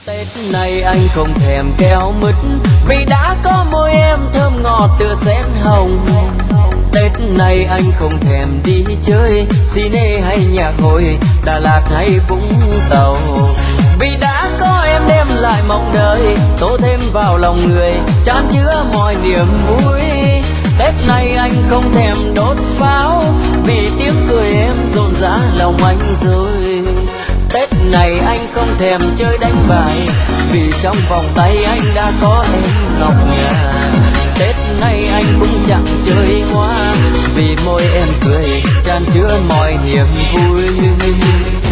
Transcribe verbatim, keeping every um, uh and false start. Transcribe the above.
Tết này anh không thèm keo mứt vì đã có môi em thơm ngọt tựa sen hồng. Tết này anh không thèm đi chơi cine hay nhạc hội, Đà Lạt hay Vũng Tàu, vì đã có em đem lại mong đợi, tô thêm vào lòng người chan chứa mọi niềm vui. Tết này anh không thèm đốt pháo vì tiếng cười em rộn rã lòng anh rồi. Tết này anh không thèm chơi đánh bài vì trong vòng tay anh đã có em ngọc ngà. Tết này anh cũng chẳng chơi hoa vì môi em cười chan chứa mọi niềm vui.